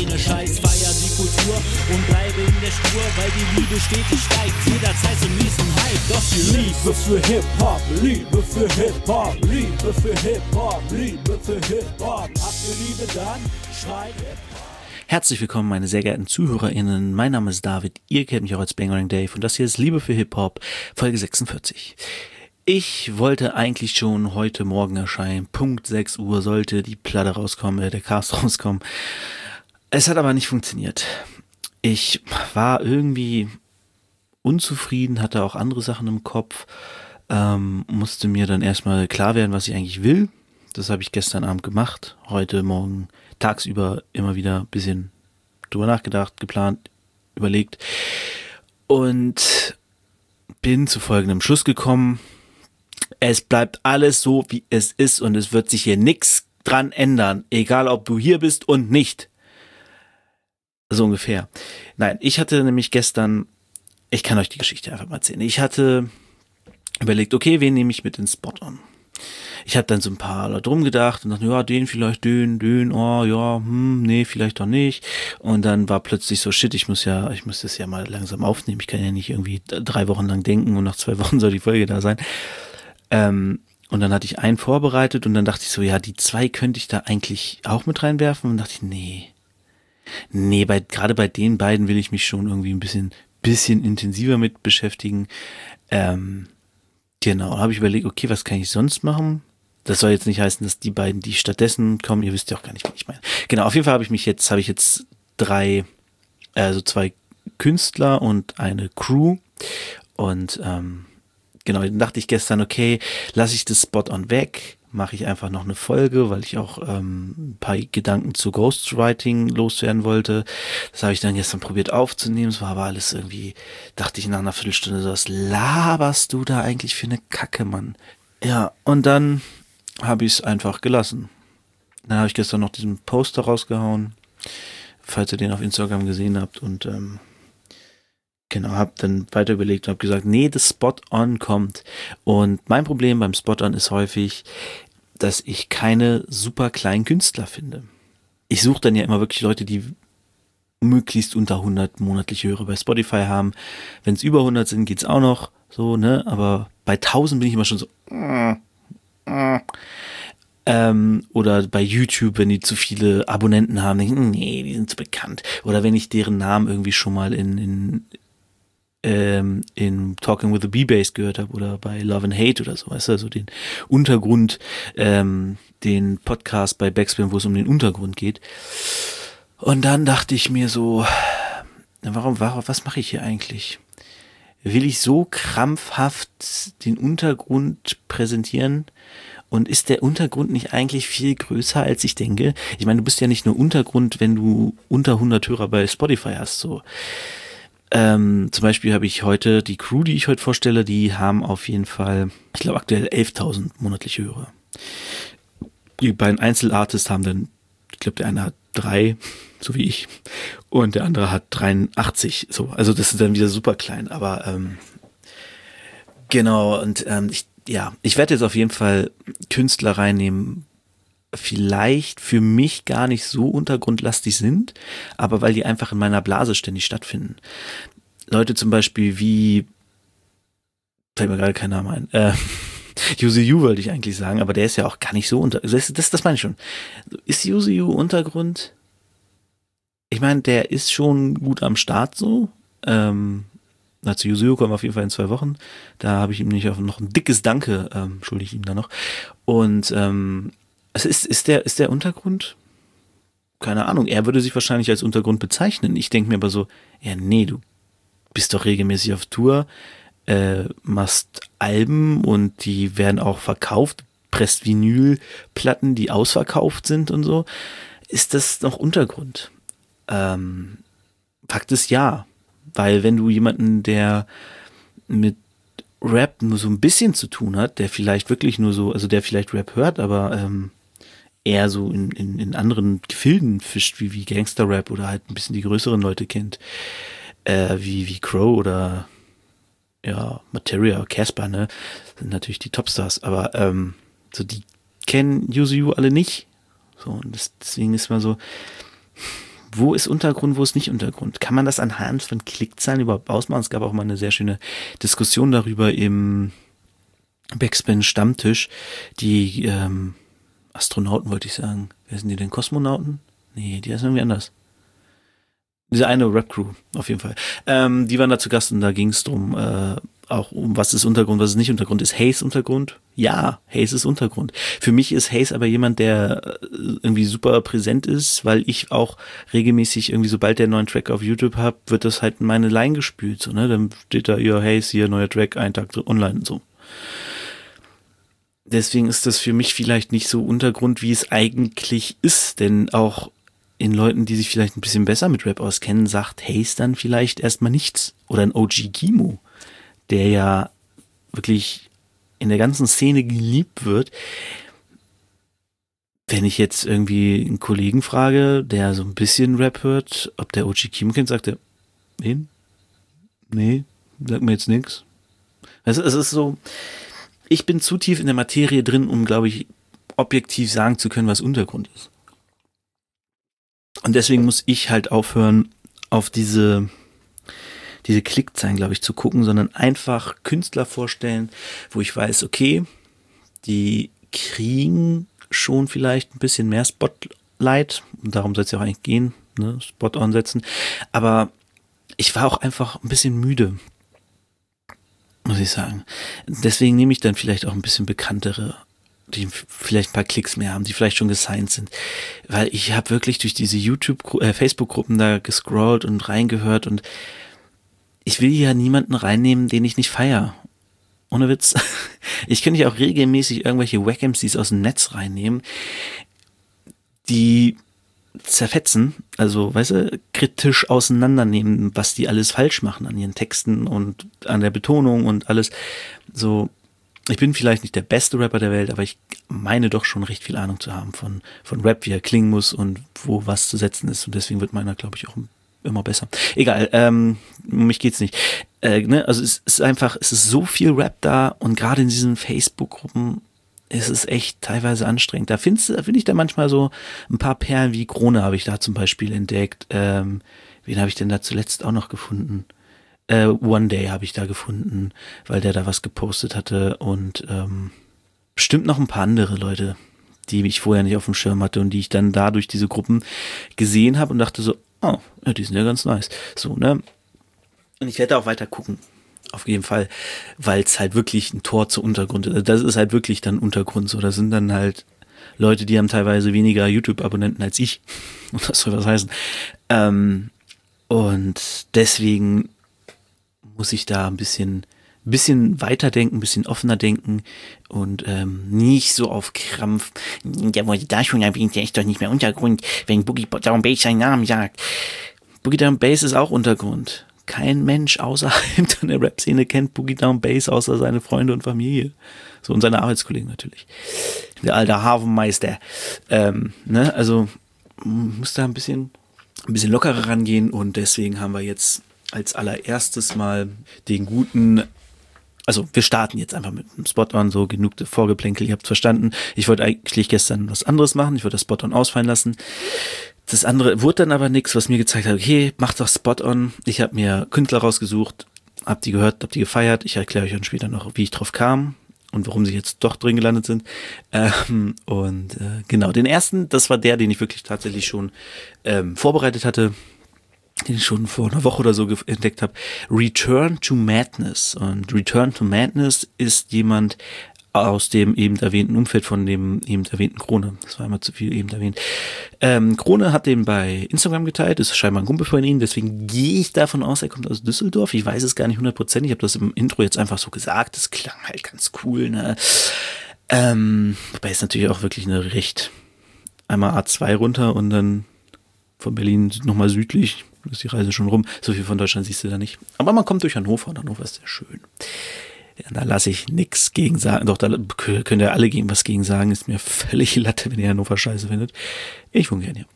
keine Scheiß. Feier die Kultur und bleibe in der Spur, weil die Liebe stetig steigt, jederzeit zum nächsten Hype. Doch die Liebe für Hip-Hop, Liebe für Hip-Hop, Liebe für Hip-Hop, Liebe für Hip-Hop. Habt ihr Liebe, dann schreit Hip-Hop. Herzlich willkommen, meine sehr geehrten ZuhörerInnen. Mein Name ist David, ihr kennt mich auch als Bangering Dave und das hier ist Liebe für Hip-Hop, Folge 46. Ich wollte eigentlich schon heute Morgen erscheinen, Punkt 6 Uhr sollte die Platte rauskommen, der Cast rauskommen. Es hat aber nicht funktioniert. Ich war irgendwie unzufrieden, hatte auch andere Sachen im Kopf, musste mir dann erstmal klar werden, was ich eigentlich will. Das habe ich gestern Abend gemacht, heute Morgen tagsüber immer wieder ein bisschen drüber nachgedacht, geplant, überlegt und bin zu folgendem Schluss gekommen. Es bleibt alles so, wie es ist und es wird sich hier nichts dran ändern, egal ob du hier bist und nicht. So ungefähr. Nein, ich hatte nämlich gestern, ich kann euch die Geschichte einfach mal erzählen, ich hatte überlegt, okay, wen nehme ich mit ins Spot-On? Ich habe dann so ein paar Leute rumgedacht und dachte, ja, den vielleicht, den, oh, ja, nee, vielleicht doch nicht. Und dann war plötzlich so, shit, ich muss das ja mal langsam aufnehmen. Ich kann ja nicht irgendwie 3 Wochen lang denken und nach 2 Wochen soll die Folge da sein. Und dann hatte ich einen vorbereitet und dann dachte ich so, ja, die 2 könnte ich da eigentlich auch mit reinwerfen. Und dachte ich, nee, gerade bei den beiden will ich mich schon irgendwie ein bisschen intensiver mit beschäftigen. Genau, habe ich überlegt, okay, was kann ich sonst machen? Das soll jetzt nicht heißen, dass die beiden, die stattdessen kommen, ihr wisst ja auch gar nicht, was ich meine. Genau, auf jeden Fall habe ich jetzt 2 Künstler und eine Crew und genau, dann dachte ich gestern, okay, lasse ich das Spot-On weg, mache ich einfach noch eine Folge, weil ich auch ein paar Gedanken zu Ghostwriting loswerden wollte. Das habe ich dann gestern probiert aufzunehmen, es war aber alles irgendwie, dachte ich nach einer Viertelstunde so, was laberst du da eigentlich für eine Kacke, Mann? Ja, und dann habe ich es einfach gelassen. Dann habe ich gestern noch diesen Poster rausgehauen, falls ihr den auf Instagram gesehen habt und genau, habe dann weiter überlegt und habe gesagt, nee, das Spot-On kommt. Und mein Problem beim Spot-On ist häufig, dass ich keine super kleinen Künstler finde. Ich suche dann ja immer wirklich Leute, die möglichst unter 100 monatliche Hörer bei Spotify haben. Wenn es über 100 sind, geht's auch noch so, ne? Aber bei 1000 bin ich immer schon so oder bei YouTube, wenn die zu viele Abonnenten haben, denke ich, nee, die sind zu bekannt. Oder wenn ich deren Namen irgendwie schon mal in Talking with the B-Bass gehört habe oder bei Love and Hate oder so, weißt du, also den Untergrund, den Podcast bei Backspin, wo es um den Untergrund geht. Und dann dachte ich mir so, was mache ich hier eigentlich? Will ich so krampfhaft den Untergrund präsentieren? Und ist der Untergrund nicht eigentlich viel größer, als ich denke? Ich meine, du bist ja nicht nur Untergrund, wenn du unter 100 Hörer bei Spotify hast, so. Zum Beispiel habe ich heute, die Crew, die ich heute vorstelle, die haben auf jeden Fall, ich glaube aktuell 11.000 monatliche Hörer. Die beiden Einzelartists haben dann, ich glaube der eine hat 3, so wie ich, und der andere hat 83, so. Also das ist dann wieder super klein, aber genau, und ich werde jetzt auf jeden Fall Künstler reinnehmen, vielleicht für mich gar nicht so untergrundlastig sind, aber weil die einfach in meiner Blase ständig stattfinden. Leute zum Beispiel wie, fällt mir gerade kein Name ein, Yuzu wollte ich eigentlich sagen, aber der ist ja auch gar nicht so das meine ich schon. Ist Yuzu Untergrund? Ich meine, der ist schon gut am Start so, zu Yuzu kommen wir auf jeden Fall in 2 Wochen. Da habe ich ihm nicht noch ein dickes Danke, schulde ich ihm da noch. Und ist der Untergrund? Keine Ahnung. Er würde sich wahrscheinlich als Untergrund bezeichnen. Ich denke mir aber so, ja, nee, du bist doch regelmäßig auf Tour, machst Alben und die werden auch verkauft, presst Vinylplatten, die ausverkauft sind und so. Ist das noch Untergrund? Fakt ist ja. Weil wenn du jemanden, der mit Rap nur so ein bisschen zu tun hat, der vielleicht wirklich nur so, also der vielleicht Rap hört, aber eher so in anderen Gefilden fischt, wie Gangster-Rap oder halt ein bisschen die größeren Leute kennt, wie Crow oder ja, Materia, Casper, ne, sind natürlich die Topstars, aber so die kennen Yuzu alle nicht. So, und deswegen ist man so, wo ist Untergrund, wo ist nicht Untergrund? Kann man das anhand von Klickzahlen überhaupt ausmachen? Es gab auch mal eine sehr schöne Diskussion darüber im Backspin Stammtisch. Die Astronauten wollte ich sagen. Wer sind die denn? Kosmonauten? Nee, die heißen irgendwie anders. Diese eine Rap-Crew, auf jeden Fall. Die waren da zu Gast und da ging es drum, auch um was ist Untergrund, was ist nicht Untergrund. Ist Haze Untergrund? Ja, Haze ist Untergrund. Für mich ist Haze aber jemand, der irgendwie super präsent ist, weil ich auch regelmäßig irgendwie, sobald der einen neuen Track auf YouTube habe, wird das halt in meine Line gespült. So, ne? Dann steht da, ja, Haze, hier, neuer Track, einen Tag online und so. Deswegen ist das für mich vielleicht nicht so Untergrund, wie es eigentlich ist, denn auch in Leuten, die sich vielleicht ein bisschen besser mit Rap auskennen, sagt Haze dann vielleicht erstmal nichts. Oder ein OG Kimo, der ja wirklich in der ganzen Szene geliebt wird. Wenn ich jetzt irgendwie einen Kollegen frage, der so ein bisschen Rap hört, ob der OG Kimo kennt, sagt er, wen? Nee, sagt mir jetzt nichts. Also es ist so, ich bin zu tief in der Materie drin, um, glaube ich, objektiv sagen zu können, was Untergrund ist. Und deswegen muss ich halt aufhören, auf diese Klickzahlen, glaube ich, zu gucken, sondern einfach Künstler vorstellen, wo ich weiß, okay, die kriegen schon vielleicht ein bisschen mehr Spotlight, und darum soll es ja auch eigentlich gehen, ne, Spot-on setzen, aber ich war auch einfach ein bisschen müde, muss ich sagen. Deswegen nehme ich dann vielleicht auch ein bisschen bekanntere, die vielleicht ein paar Klicks mehr haben, die vielleicht schon gesigned sind. Weil ich habe wirklich durch diese Facebook-Gruppen da gescrollt und reingehört und ich will ja niemanden reinnehmen, den ich nicht feiere. Ohne Witz. Ich könnte ja auch regelmäßig irgendwelche Wack-MCs aus dem Netz reinnehmen, die zerfetzen, also, weißt du, kritisch auseinandernehmen, was die alles falsch machen an ihren Texten und an der Betonung und alles. So, ich bin vielleicht nicht der beste Rapper der Welt, aber ich meine doch schon recht viel Ahnung zu haben von Rap, wie er klingen muss und wo was zu setzen ist. Und deswegen wird meiner, glaube ich, auch immer besser. Egal, um mich geht's nicht. Ne? Also es ist so viel Rap da und gerade in diesen Facebook-Gruppen ist es echt teilweise anstrengend. Da finde ich da manchmal so ein paar Perlen wie Krone habe ich da zum Beispiel entdeckt. Wen habe ich denn da zuletzt auch noch gefunden? One Day habe ich da gefunden, weil der da was gepostet hatte und bestimmt noch ein paar andere Leute, die ich vorher nicht auf dem Schirm hatte und die ich dann da durch diese Gruppen gesehen habe und dachte so, oh, ja, die sind ja ganz nice. So, ne? Und ich werde auch weiter gucken. Auf jeden Fall, weil es halt wirklich ein Tor zu Untergrund ist. Das ist halt wirklich dann Untergrund. So, das sind dann halt Leute, die haben teilweise weniger YouTube-Abonnenten als ich. Und das soll was heißen. Und deswegen muss ich da ein bisschen weiterdenken, ein bisschen offener denken und nicht so auf Krampf. Der wurde da schon erwähnt, der ist doch nicht mehr Untergrund, wenn Boogie Down Bass seinen Namen sagt. Boogie Down Bass ist auch Untergrund. Kein Mensch außerhalb der Rap-Szene kennt Boogie Down Bass außer seine Freunde und Familie. So, und seine Arbeitskollegen natürlich. Der alte Hafenmeister. Ne? Also muss da ein bisschen lockerer rangehen und deswegen haben wir jetzt als allererstes mal den guten, also wir starten jetzt einfach mit dem Spot-On, so genug Vorgeplänkel, ihr habt verstanden. Ich wollte eigentlich gestern was anderes machen, ich wollte das Spot-On ausfallen lassen. Das andere wurde dann aber nichts, was mir gezeigt hat, okay, macht doch Spot-On. Ich habe mir Künstler rausgesucht, hab die gehört, hab die gefeiert. Ich erkläre euch dann später noch, wie ich drauf kam und warum sie jetzt doch drin gelandet sind. Genau, den ersten, das war der, den ich wirklich tatsächlich schon vorbereitet hatte, den ich schon vor einer Woche oder so entdeckt habe. Return to Madness. Und Return to Madness ist jemand aus dem eben erwähnten Umfeld von dem eben erwähnten Krone. Das war immer zu viel eben erwähnt. Krone hat den bei Instagram geteilt, ist scheinbar ein Kumpel von ihm, deswegen gehe ich davon aus, er kommt aus Düsseldorf. Ich weiß es gar nicht 100%. Ich habe das im Intro jetzt einfach so gesagt. Das klang halt ganz cool, ne? Wobei es natürlich auch wirklich eine recht einmal A2 runter und dann von Berlin nochmal südlich. Da ist die Reise schon rum. So viel von Deutschland siehst du da nicht. Aber man kommt durch Hannover und Hannover ist sehr schön. Ja, da lasse ich nichts gegen sagen. Doch, da könnt ihr alle gegen was gegen sagen. Ist mir völlig Latte, wenn ihr Hannover scheiße findet. Ich wohne gerne hier.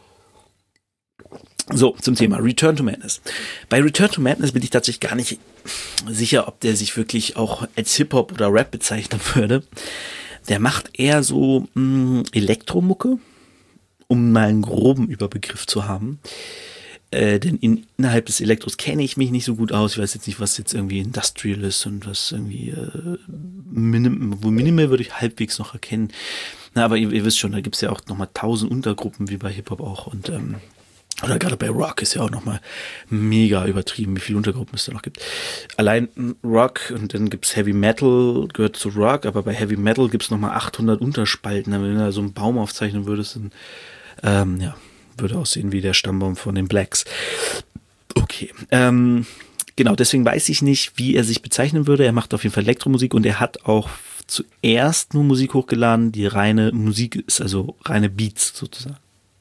So, zum Thema Return to Madness. Bei Return to Madness bin ich tatsächlich gar nicht sicher, ob der sich wirklich auch als Hip-Hop oder Rap bezeichnen würde. Der macht eher so Elektromucke um mal einen groben Überbegriff zu haben. Denn innerhalb des Elektros kenne ich mich nicht so gut aus. Ich weiß jetzt nicht, was jetzt irgendwie Industrial ist und was irgendwie Minimal würde ich halbwegs noch erkennen. Na, aber ihr wisst schon, da gibt es ja auch nochmal 1000 Untergruppen, wie bei Hip-Hop auch. Und oder gerade bei Rock ist ja auch nochmal mega übertrieben, wie viele Untergruppen es da noch gibt. Allein Rock und dann gibt's Heavy Metal, gehört zu Rock, aber bei Heavy Metal gibt's nochmal 800 Unterspalten. Wenn du da so einen Baum aufzeichnen würdest, dann würde aussehen wie der Stammbaum von den Blacks. Okay, genau, deswegen weiß ich nicht, wie er sich bezeichnen würde. Er macht auf jeden Fall Elektromusik und er hat auch zuerst nur Musik hochgeladen, die reine Musik ist, also reine Beats sozusagen.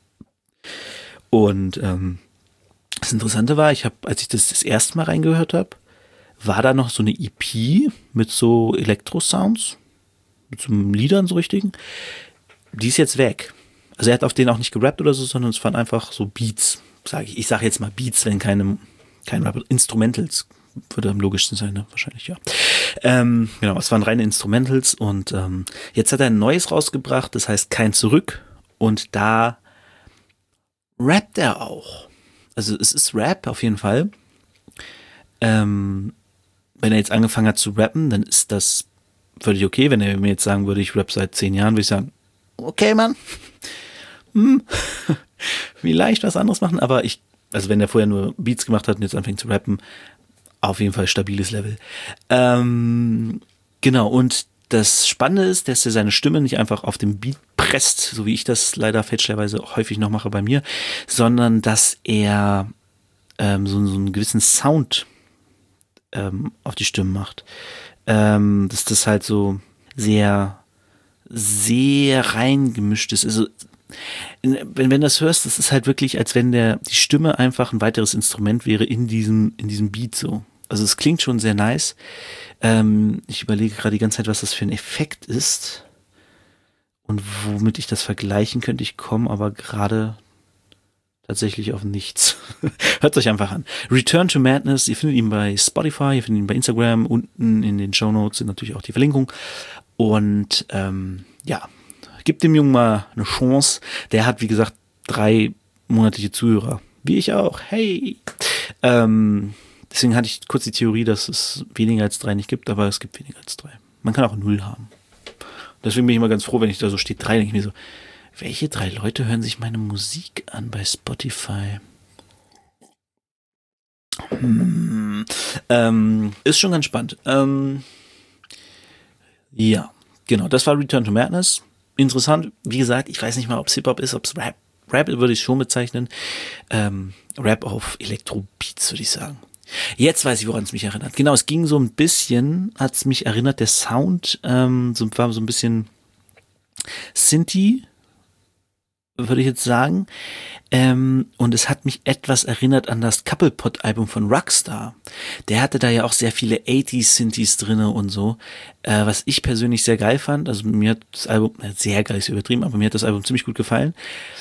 Und das Interessante war, als ich das erste Mal reingehört habe, war da noch so eine EP mit so Elektro-Sounds, mit so Liedern so richtigen. Die ist jetzt weg. Also er hat auf denen auch nicht gerappt oder so, sondern es waren einfach so Beats, sage ich. Ich sage jetzt mal Beats, wenn kein Rap. Instrumentals würde am logischsten sein, ne? Wahrscheinlich, ja. Genau, es waren reine Instrumentals und jetzt hat er ein neues rausgebracht, das heißt Kein Zurück und da rappt er auch. Also es ist Rap auf jeden Fall. Wenn er jetzt angefangen hat zu rappen, dann ist das völlig okay. Wenn er mir jetzt sagen würde, ich rapp seit 10 Jahren, würde ich sagen, okay, Mann. Vielleicht was anderes machen, aber also wenn er vorher nur Beats gemacht hat und jetzt anfängt zu rappen, auf jeden Fall stabiles Level. Genau, und das Spannende ist, dass er seine Stimme nicht einfach auf den Beat presst, so wie ich das leider fälschlicherweise häufig noch mache bei mir, sondern dass er so einen gewissen Sound auf die Stimmen macht. Dass das halt so sehr, sehr reingemischt ist. Also wenn du das hörst, das ist halt wirklich, als wenn die Stimme einfach ein weiteres Instrument wäre in diesem Beat so. Also es klingt schon sehr nice. Ich überlege gerade die ganze Zeit, was das für ein Effekt ist und womit ich das vergleichen könnte. Ich komme aber gerade tatsächlich auf nichts. Hört euch einfach an. Return to Madness, ihr findet ihn bei Spotify, ihr findet ihn bei Instagram, unten in den Shownotes sind natürlich auch die Verlinkungen. Und gebt dem Jungen mal eine Chance. Der hat, wie gesagt, 3 monatliche Zuhörer. Wie ich auch. Hey! Deswegen hatte ich kurz die Theorie, dass es weniger als 3 nicht gibt, aber es gibt weniger als 3. Man kann auch 0 haben. Deswegen bin ich immer ganz froh, wenn ich da so steht 3, denke ich mir so, welche 3 Leute hören sich meine Musik an bei Spotify? Ist schon ganz spannend. Ja, genau, das war Return to Madness. Interessant, wie gesagt, ich weiß nicht mal, ob es Hip-Hop ist, ob es Rap. Rap würde ich schon bezeichnen. Rap auf Elektrobeats, würde ich sagen. Jetzt weiß ich, woran es mich erinnert. Genau, es ging so ein bisschen, hat es mich erinnert, der Sound war so ein bisschen Synthi, würde ich jetzt sagen. Und es hat mich etwas erinnert an das Couple-Pot-Album von Rockstar. Der hatte da ja auch sehr viele 80s-Synthis drinne und so, was ich persönlich sehr geil fand. Also mir hat das Album, sehr geil ist übertrieben, aber mir hat das Album ziemlich gut gefallen.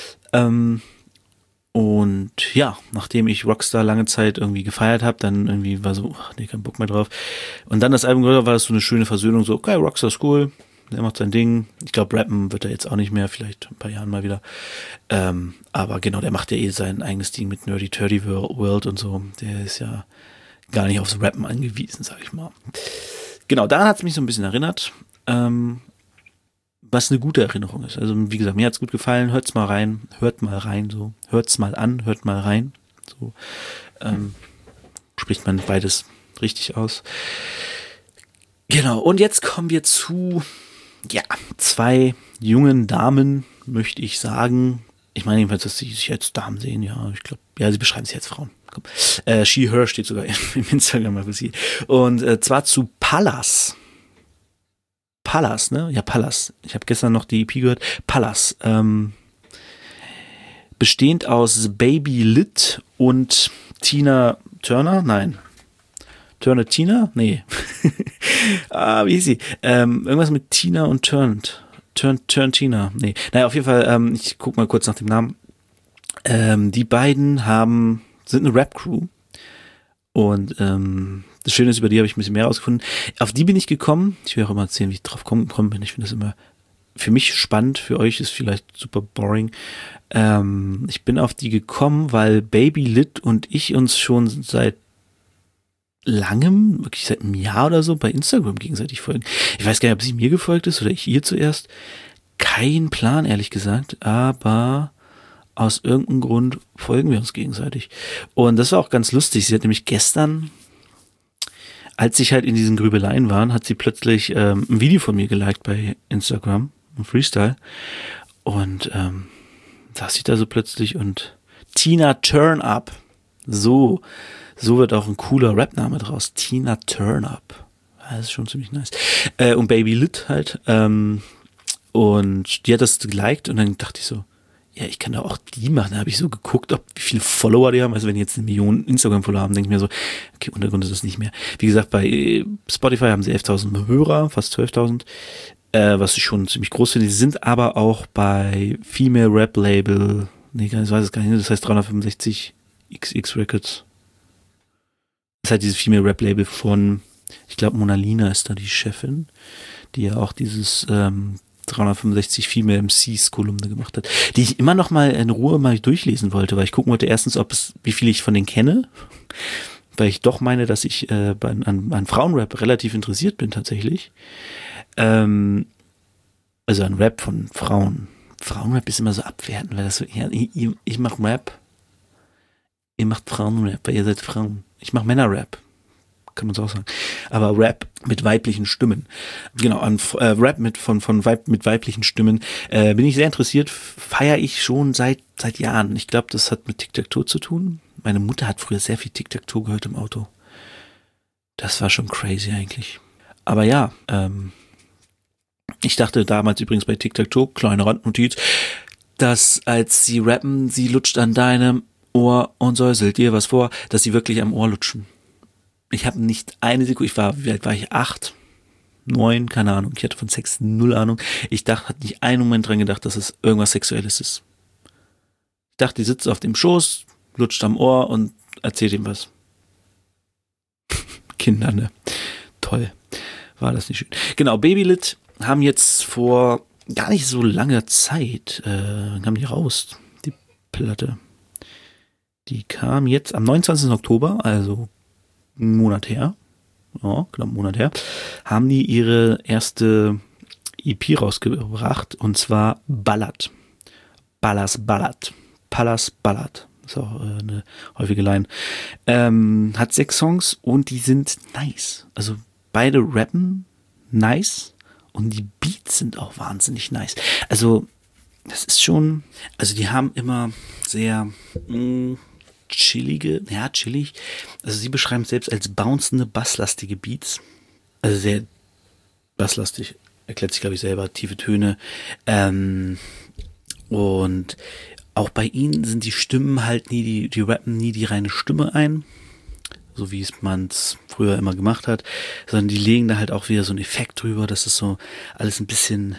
Und ja, nachdem ich Rockstar lange Zeit irgendwie gefeiert habe, dann irgendwie war so, kein Bock mehr drauf. Und dann das Album gehört, war das so eine schöne Versöhnung, so, okay, Rockstar ist cool, der macht sein Ding. Ich glaube, rappen wird er jetzt auch nicht mehr, vielleicht ein paar Jahren mal wieder. Aber genau, der macht ja sein eigenes Ding mit Nerdy Turdy World und so. Der ist ja gar nicht aufs Rappen angewiesen, sag ich mal. Genau, daran hat es mich so ein bisschen erinnert. Was eine gute Erinnerung ist. Also wie gesagt, mir hat's gut gefallen. Hört's mal rein, so. Hört's mal an, hört mal rein. So spricht man beides richtig aus. Genau, und jetzt kommen wir zu 2 jungen Damen, möchte ich sagen. Ich meine jedenfalls, dass sie sich jetzt Damen sehen, ja. Ich glaube, ja, sie beschreiben sich jetzt Frauen. She, her steht sogar im Instagram für sie. Und zwar zu Pallas. Pallas, ne? Ja, Pallas. Ich habe gestern noch die EP gehört. Pallas. Bestehend aus Baby Lit und Tina Turner? Nein. Turner Tina? Nee. Wie hieß sie? Irgendwas mit Tina und Turn Tina. Nee. Naja, auf jeden Fall, ich guck mal kurz nach dem Namen. Die beiden sind eine Rap-Crew. Und das Schöne ist, über die habe ich ein bisschen mehr rausgefunden. Auf die bin ich gekommen. Ich will auch immer erzählen, wie ich drauf gekommen bin. Ich finde das immer für mich spannend, für euch ist vielleicht super boring. Ich bin auf die gekommen, weil Baby Lit und ich uns schon seit langem, wirklich seit einem Jahr oder so, bei Instagram gegenseitig folgen. Ich weiß gar nicht, ob sie mir gefolgt ist oder ich ihr zuerst. Kein Plan, ehrlich gesagt, aber aus irgendeinem Grund folgen wir uns gegenseitig. Und das war auch ganz lustig. Sie hat nämlich gestern, als ich halt in diesen Grübeleien war, hat sie plötzlich ein Video von mir geliked bei Instagram, ein Freestyle. Und saß ich da so plötzlich und Tina Turn Up. So wird auch ein cooler Rap-Name draus. Tina Turn Up. Das ist schon ziemlich nice. Und Baby Lit halt. Und die hat das geliked und dann dachte ich so, ja, ich kann da auch die machen. Da habe ich so geguckt, wie viele Follower die haben. Also wenn die jetzt 1 Million Instagram-Follower haben, denke ich mir so, okay, Untergrund ist das nicht mehr. Wie gesagt, bei Spotify haben sie 11.000 Hörer, fast 12.000, was ich schon ziemlich groß finde. Sie sind aber auch bei Female Rap Label, nee, ich weiß es gar nicht, das heißt 365 XX Records. Das ist halt dieses Female Rap Label von, ich glaube, Mona Lina ist da die Chefin, die ja auch dieses 365 Female MCs Kolumne gemacht hat, die ich immer noch mal in Ruhe mal durchlesen wollte, weil ich gucken wollte erstens, wie viel ich von denen kenne, weil ich doch meine, dass ich an Frauenrap relativ interessiert bin tatsächlich. Also an Rap von Frauen. Frauenrap ist immer so abwertend, weil das so, ja, ich mach Rap, ihr macht Frauenrap, weil ihr seid Frauen. Ich mach Männerrap. Kann man so auch sagen. Aber Rap mit weiblichen Stimmen. Genau, an Rap mit weiblichen Stimmen bin ich sehr interessiert, feiere ich schon seit Jahren. Ich glaube, das hat mit Tic-Tac-Toe zu tun. Meine Mutter hat früher sehr viel Tic-Tac-Toe gehört im Auto. Das war schon crazy eigentlich. Aber ja, ich dachte damals übrigens bei Tic-Tac-Toe, kleine Randnotiz, dass als sie rappen, sie lutscht an deinem Ohr und säuselt dir was vor, dass sie wirklich am Ohr lutschen. Ich habe nicht eine Sekunde, wie alt war ich? 8, 9, keine Ahnung. Ich hatte von Sex 0 Ahnung. Hatte nicht einen Moment dran gedacht, dass es irgendwas Sexuelles ist. Ich dachte, die sitzt auf dem Schoß, lutscht am Ohr und erzählt ihm was. Kinder, ne? Toll. War das nicht schön. Genau, Babylit haben jetzt vor gar nicht so langer Zeit, kam die raus, die Platte. Die kam jetzt am 29. Oktober, also einen Monat her, ja, genau, einen Monat her, haben die ihre erste EP rausgebracht, und zwar Ballad. Ballad. Ist auch eine häufige Line. Hat 6 Songs und die sind nice. Also beide rappen nice und die Beats sind auch wahnsinnig nice. Also das ist schon, also die haben immer sehr chillig. Also sie beschreiben es selbst als bouncende, basslastige Beats. Also sehr basslastig, erklärt sich, glaube ich, selber, tiefe Töne. Und auch bei ihnen sind die Stimmen halt die rappen nie die reine Stimme ein, so wie man es früher immer gemacht hat, sondern die legen da halt auch wieder so einen Effekt drüber, dass es so alles ein bisschen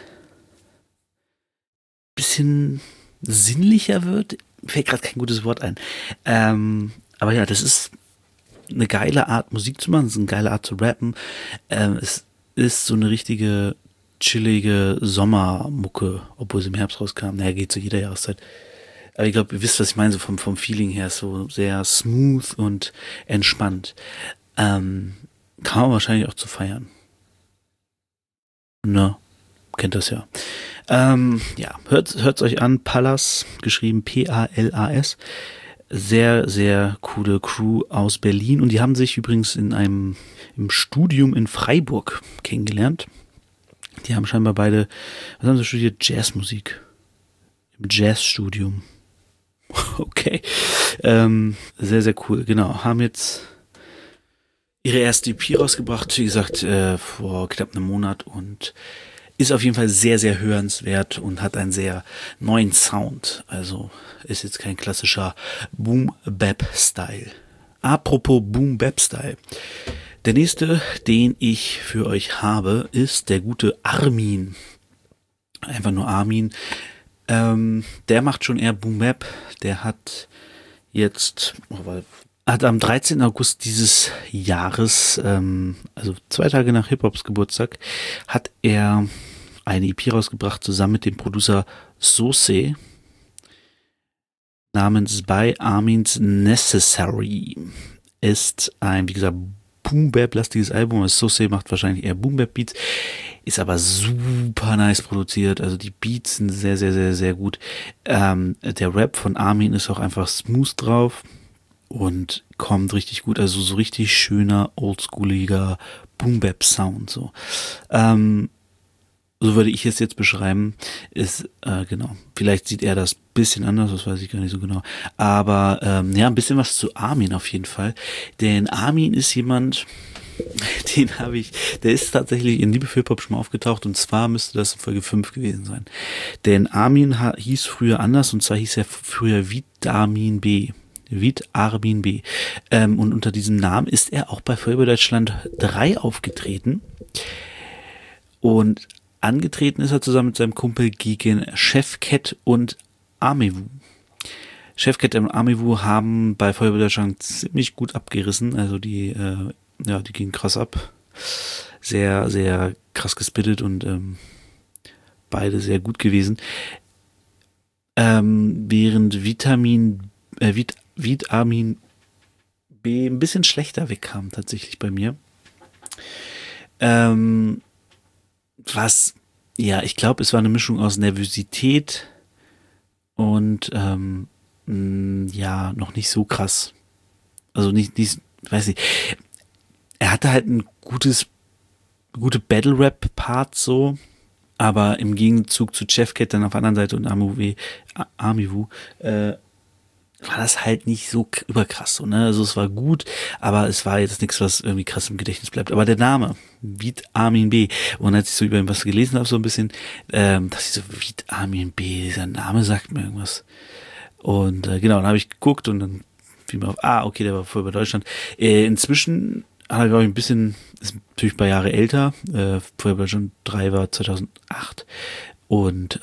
sinnlicher wird. Fällt gerade kein gutes Wort ein. Aber ja, das ist eine geile Art, Musik zu machen, es ist eine geile Art zu rappen. Es ist so eine richtige, chillige Sommermucke, obwohl sie im Herbst rauskam. Naja, geht zu jeder Jahreszeit. Aber ich glaube, ihr wisst, was ich meine, so vom Feeling her, so sehr smooth und entspannt. Kann man wahrscheinlich auch zu feiern. Ne? Kennt das ja. Ja, hört's euch an. Pallas, geschrieben P-A-L-A-S. Sehr, sehr coole Crew aus Berlin. Und die haben sich übrigens im Studium in Freiburg kennengelernt. Die haben scheinbar beide, was haben sie studiert? Jazzmusik. Im Jazzstudium. Okay. Sehr, sehr cool. Genau. Haben jetzt ihre erste EP rausgebracht. Wie gesagt, vor knapp einem Monat, und ist auf jeden Fall sehr, sehr hörenswert und hat einen sehr neuen Sound. Also ist jetzt kein klassischer Boom-Bap-Style. Apropos Boom-Bap-Style. Der nächste, den ich für euch habe, ist der gute Armin. Einfach nur Armin. Der macht schon eher Boom-Bap. Der hat jetzt, am 13. August dieses Jahres, also 2 Tage nach Hip-Hops Geburtstag, hat er eine EP rausgebracht, zusammen mit dem Producer Sose, namens By Armin's Necessary. Ist ein, wie gesagt, Boom-Bap-lastiges Album. Sose macht wahrscheinlich eher Boom-Bap-Beats, ist aber super nice produziert. Also die Beats sind sehr, sehr, sehr, sehr gut. Der Rap von Armin ist auch einfach smooth drauf und kommt richtig gut. Also so richtig schöner, oldschooliger Boom-Bap-Sound. So. So würde ich es jetzt beschreiben, ist, genau, vielleicht sieht er das bisschen anders, das weiß ich gar nicht so genau, aber ja, ein bisschen was zu Armin auf jeden Fall, denn Armin ist jemand, der ist tatsächlich in Liebe für Hip-Hop schon mal aufgetaucht, und zwar müsste das in Folge 5 gewesen sein, denn Armin hieß früher anders, und zwar hieß er früher Vitamin B. Armin B. Und unter diesem Namen ist er auch bei Feuerwehr Deutschland 3 aufgetreten, und angetreten ist er zusammen mit seinem Kumpel gegen Chefcat und Amewu. Chefcat und Amewu haben bei Feuerwehr Deutschland ziemlich gut abgerissen. Also die gingen krass ab. Sehr, sehr krass gespittet und beide sehr gut gewesen. Während Vitamin B ein bisschen schlechter wegkam tatsächlich bei mir. Ich glaube, es war eine Mischung aus Nervosität und noch nicht so krass. Also nicht, weiß nicht. Er hatte halt ein gute Battle-Rap-Part so, aber im Gegenzug zu Chefcat dann auf der anderen Seite und Amewu, war das halt nicht so überkrass, so, ne? Also es war gut, aber es war jetzt nichts, was irgendwie krass im Gedächtnis bleibt. Aber der Name, Vitamin B, und als ich so über ihn was gelesen habe, so ein bisschen, dass ich so, Vitamin B, dieser Name sagt mir irgendwas. Und genau, dann habe ich geguckt und dann fiel mir auf, okay, der war voll bei Deutschland. Inzwischen hat er, glaube ich, ein bisschen, ist natürlich ein paar Jahre älter, vorher bei schon 3 war 2008 und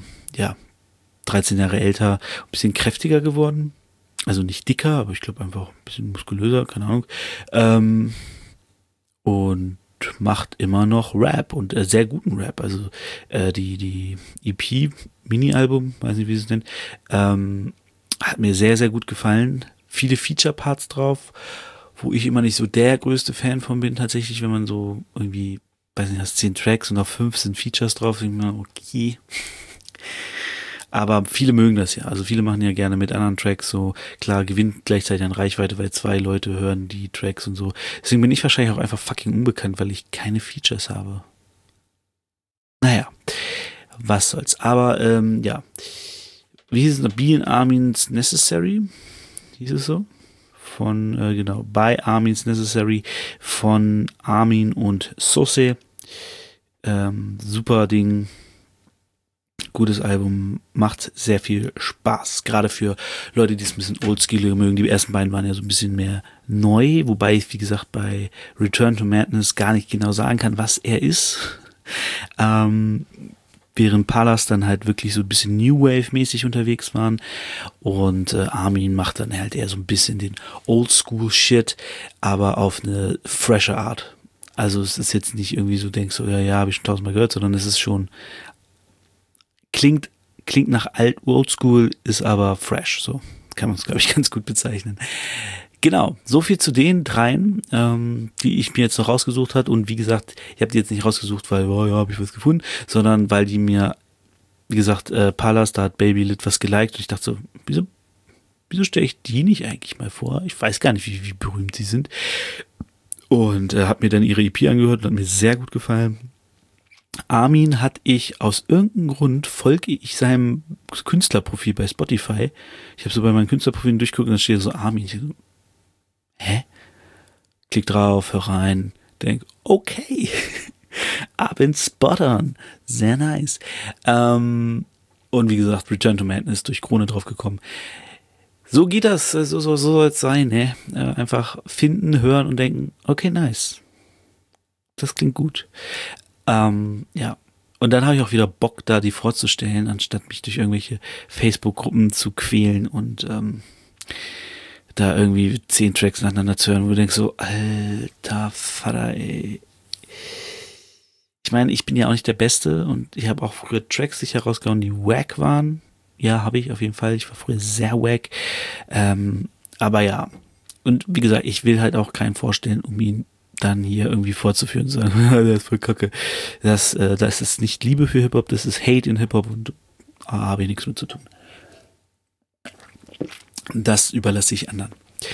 13 Jahre älter, ein bisschen kräftiger geworden. Also nicht dicker, aber ich glaube einfach ein bisschen muskulöser, keine Ahnung. Und macht immer noch Rap und sehr guten Rap. Also die EP, Mini-Album, weiß nicht, wie sie es nennt, hat mir sehr, sehr gut gefallen. Viele Feature-Parts drauf, wo ich immer nicht so der größte Fan von bin, tatsächlich, wenn man so irgendwie, weiß nicht, hast 10 Tracks und auf 5 sind Features drauf, denke ich mir, okay. Aber viele mögen das ja. Also viele machen ja gerne mit anderen Tracks so. Klar, gewinnt gleichzeitig an Reichweite, weil 2 Leute hören die Tracks und so. Deswegen bin ich wahrscheinlich auch einfach fucking unbekannt, weil ich keine Features habe. Naja, was soll's. Aber, wie hieß es? Be in Armin's Necessary? Hieß es so? Von, By Armin's Necessary von Armin und Sose. Super Ding. Gutes Album, macht sehr viel Spaß. Gerade für Leute, die es ein bisschen oldschooliger mögen. Die ersten beiden waren ja so ein bisschen mehr neu, wobei ich, wie gesagt, bei Return to Madness gar nicht genau sagen kann, was er ist. Während Palas dann halt wirklich so ein bisschen New Wave-mäßig unterwegs waren. Und Armin macht dann halt eher so ein bisschen den Oldschool-Shit, aber auf eine frische Art. Also es ist jetzt nicht irgendwie so, denkst du, ja, habe ich schon 1000-mal gehört, sondern es ist schon klingt nach Oldschool, ist aber fresh, so kann man es, glaube ich, ganz gut bezeichnen. Genau, so viel zu den dreien, die ich mir jetzt noch rausgesucht habe. Und wie gesagt, ich habe die jetzt nicht rausgesucht, weil, habe ich was gefunden, sondern weil die mir, wie gesagt, Palas, da hat Baby Lit was geliked und ich dachte so, wieso stelle ich die nicht eigentlich mal vor? Ich weiß gar nicht, wie berühmt sie sind. Und habe mir dann ihre EP angehört und hat mir sehr gut gefallen. Armin hat ich aus irgendeinem Grund, folge ich seinem Künstlerprofil bei Spotify. Ich habe so bei meinen Künstlerprofilen durchgeguckt und da steht so Armin. Ich so, hä? Klick drauf, hör rein, denk, okay, Abend spot on, sehr nice. Und wie gesagt, Return to Madness durch Krone drauf gekommen. So geht das, so soll es sein, ne? Einfach finden, hören und denken, okay, nice. Das klingt gut. Ja. Und dann habe ich auch wieder Bock, da die vorzustellen, anstatt mich durch irgendwelche Facebook-Gruppen zu quälen und da irgendwie 10 Tracks nacheinander zu hören, wo du denkst so, alter Vater, ey. ich meine, ich bin ja auch nicht der Beste und ich habe auch früher Tracks sicher rausgehauen, die wack waren. Ja, habe ich auf jeden Fall. Ich war früher sehr wack. Aber ja, und wie gesagt, ich will halt auch keinen vorstellen, um ihn dann hier irgendwie vorzuführen und sagen, der ist voll kacke. Das ist nicht Liebe für Hip-Hop, das ist Hate in Hip-Hop und habe ich nichts mit zu tun. Das überlasse ich anderen.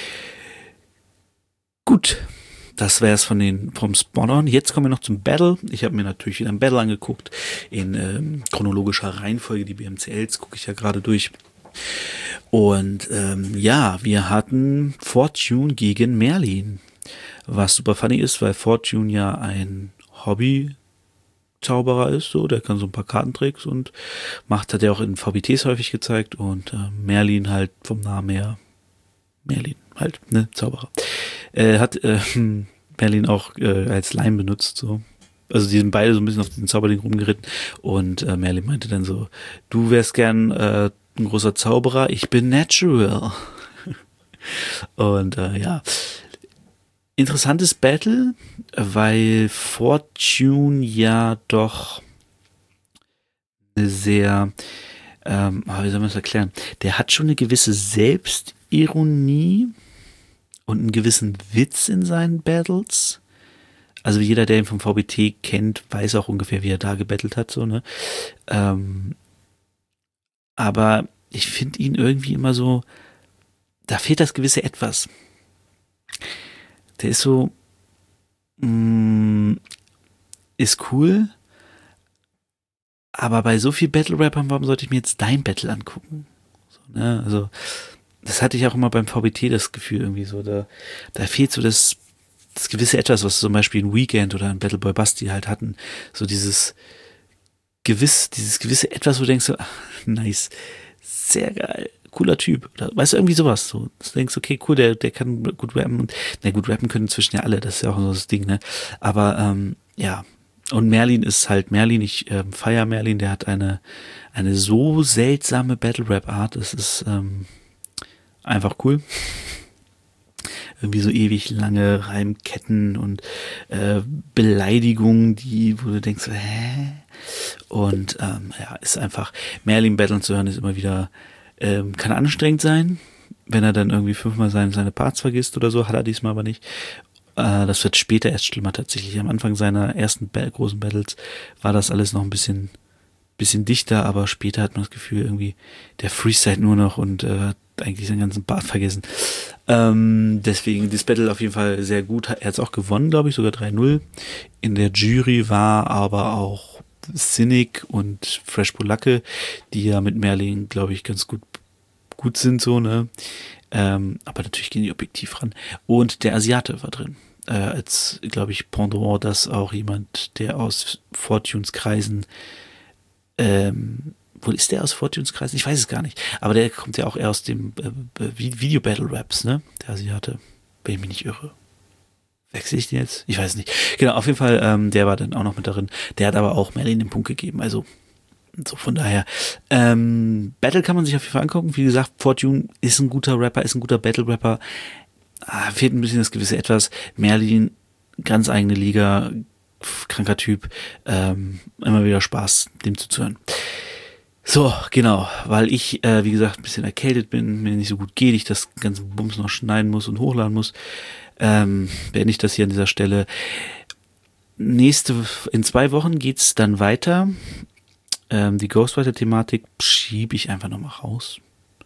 Gut, das wäre es vom Spot-On. Jetzt kommen wir noch zum Battle. Ich habe mir natürlich wieder ein Battle angeguckt in chronologischer Reihenfolge. Die BMCLs gucke ich ja gerade durch. Und ja, wir hatten Fortune gegen Merlin. Was super funny ist, weil Fortune ja ein Hobby-Zauberer ist, so, der kann so ein paar Kartentricks und hat er auch in VBTs häufig gezeigt und Merlin halt vom Namen her, Merlin halt, ne, Zauberer. Hat Merlin auch als Leim benutzt, so. Also die sind beide so ein bisschen auf den Zauberding rumgeritten und Merlin meinte dann so, du wärst gern ein großer Zauberer, ich bin natural. Und ja, interessantes Battle, weil Fortune ja doch eine sehr, wie soll man das erklären? Der hat schon eine gewisse Selbstironie und einen gewissen Witz in seinen Battles. Also jeder, der ihn vom VBT kennt, weiß auch ungefähr, wie er da gebettelt hat, so, ne? Aber ich finde ihn irgendwie immer so, da fehlt das gewisse Etwas. Der ist so, ist cool, aber bei so viel Battle-Rappern, warum sollte ich mir jetzt dein Battle angucken? So, ne? Also, das hatte ich auch immer beim VBT das Gefühl irgendwie so, da fehlt so das gewisse Etwas, was zum Beispiel ein Weekend oder ein Battleboy Basti halt hatten, so dieses gewisse Etwas, wo du denkst so, ach, nice, sehr geil, cooler Typ, oder weißt du, irgendwie sowas, so, du denkst, okay, cool, der kann gut rappen und, na gut, rappen können inzwischen ja alle, das ist ja auch so das Ding, ne, aber, ja, und Merlin ist halt Merlin, ich feiere Merlin, der hat eine so seltsame Battle-Rap-Art, das ist, einfach cool. Irgendwie so ewig lange Reimketten und Beleidigungen, wo du denkst, hä? Und ja, ist einfach, Merlin battlen zu hören ist immer wieder, kann anstrengend sein, wenn er dann irgendwie 5-mal seine Parts vergisst oder so, hat er diesmal aber nicht. Das wird später erst schlimmer tatsächlich. Am Anfang seiner ersten großen Battles war das alles noch ein bisschen dichter, aber später hat man das Gefühl irgendwie, der freestylt nur noch und hat eigentlich seinen ganzen Part vergessen. Deswegen das Battle auf jeden Fall sehr gut. Er hat es auch gewonnen, glaube ich, sogar 3-0. In der Jury war aber auch Cynic und Fresh Polacke, die ja mit Merlin, glaube ich, ganz gut sind, so, ne? Aber natürlich gehen die objektiv ran. Und der Asiate war drin. Als, glaube ich, Pendant, das auch jemand, der aus Fortunes Kreisen wo ist der aus Fortunes Kreisen? Ich weiß es gar nicht. Aber der kommt ja auch eher aus dem Video-Battle-Raps, ne? Der Asiate. Wenn ich mich nicht irre. Wechsel ich den jetzt? Ich weiß es nicht. Genau, auf jeden Fall, der war dann auch noch mit darin. Der hat aber auch Merlin den Punkt gegeben. Also, so von daher. Battle kann man sich auf jeden Fall angucken. Wie gesagt, Fortune ist ein guter Rapper, ist ein guter Battle-Rapper. Fehlt ein bisschen das gewisse Etwas. Merlin, ganz eigene Liga, kranker Typ. Immer wieder Spaß, dem zuzuhören. So, genau, weil ich, wie gesagt, ein bisschen erkältet bin, mir nicht so gut geht, ich das ganze Bums noch schneiden muss und hochladen muss, beende ich das hier an dieser Stelle. In 2 Wochen geht's dann weiter. Die Ghostwriter-Thematik schiebe ich einfach nochmal raus.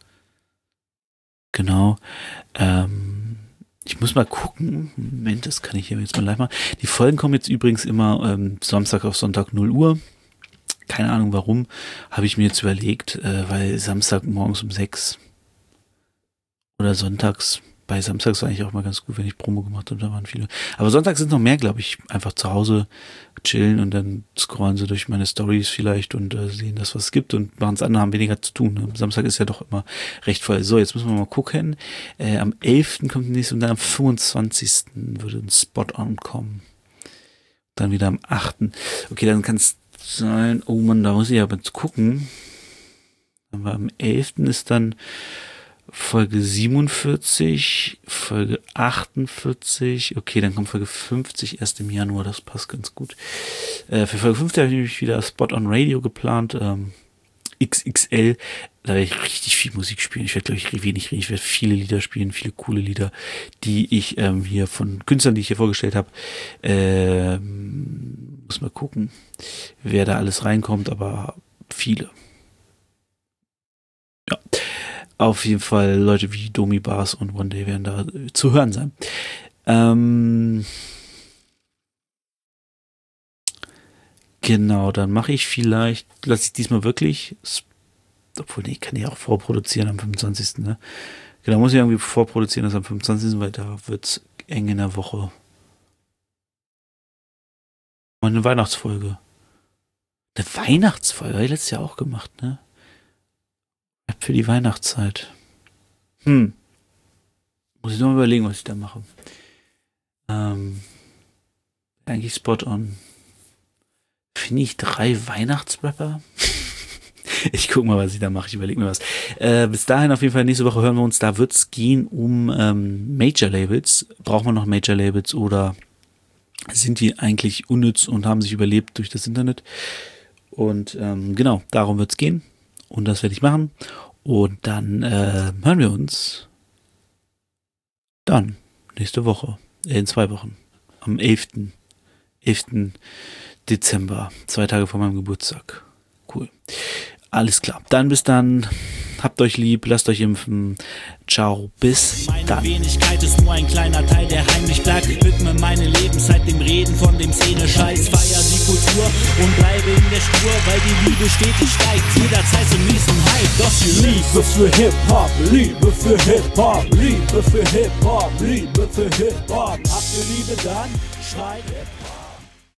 Genau. Ich muss mal gucken. Moment, das kann ich hier jetzt mal live machen. Die Folgen kommen jetzt übrigens immer Samstag auf Sonntag 0 Uhr. Keine Ahnung warum, habe ich mir jetzt überlegt, weil Samstag morgens um 6 oder sonntags, bei Samstags war eigentlich auch mal ganz gut, wenn ich Promo gemacht habe, da waren viele. Aber sonntags sind noch mehr, glaube ich, einfach zu Hause chillen und dann scrollen sie durch meine Stories vielleicht und sehen, dass was es gibt und machen es andere, haben weniger zu tun. Ne? Samstag ist ja doch immer recht voll. So, jetzt müssen wir mal gucken. Am 11. kommt die nächste und dann am 25. würde ein Spot-On kommen. Dann wieder am 8. Okay, dann kann es sein, oh Mann, da muss ich aber jetzt gucken. Aber am 11. ist dann Folge 47, Folge 48, okay, dann kommt Folge 50 erst im Januar, das passt ganz gut. Für Folge 50 habe ich nämlich wieder Spot on Radio geplant, XXL, da werde ich richtig viel Musik spielen. Ich werde, glaube ich, wenig reden, ich werde viele Lieder spielen, viele coole Lieder, die ich hier von Künstlern, die ich hier vorgestellt habe, muss mal gucken, wer da alles reinkommt, aber viele. Ja. Auf jeden Fall Leute wie Domi Bars und One Day werden da zu hören sein. Genau, dann mache ich vielleicht, lasse ich diesmal wirklich, obwohl, nee, kann ich auch vorproduzieren am 25. Ne? Genau, muss ich irgendwie vorproduzieren, das am 25., weil da wird's eng in der Woche. Und eine Weihnachtsfolge. Eine Weihnachtsfolge, habe ich letztes Jahr auch gemacht, ne? Für die Weihnachtszeit. Muss ich noch mal überlegen, was ich da mache. Eigentlich Spot on. Finde ich 3 Weihnachtsrapper? Ich guck mal, was ich da mache. Ich überlege mir was. Bis dahin auf jeden Fall nächste Woche hören wir uns. Da wird es gehen um Major Labels. Brauchen wir noch Major Labels oder sind die eigentlich unnütz und haben sich überlebt durch das Internet? Und genau, darum wird es gehen. Und das werde ich machen. Und dann hören wir uns dann nächste Woche, in 2 Wochen, am 11. Dezember, 2 Tage vor meinem Geburtstag. Cool. Alles klar. Dann bis dann. Habt euch lieb, lasst euch impfen. Ciao, bis dann. Meine Wenigkeit ist nur ein kleiner Teil, der heimlich bleibt. Widme meine Lebenszeit dem Reden von dem Szene-Scheiß. Feier die Kultur und bleibe in der Spur, weil die Liebe stetig steigt. Jederzeit zum nächsten Hype. Doch die Liebe für Hip-Hop, Liebe für Hip-Hop, Liebe für Hip-Hop, Liebe für Hip-Hop. Habt ihr Liebe, dann schreit Hip-Hop.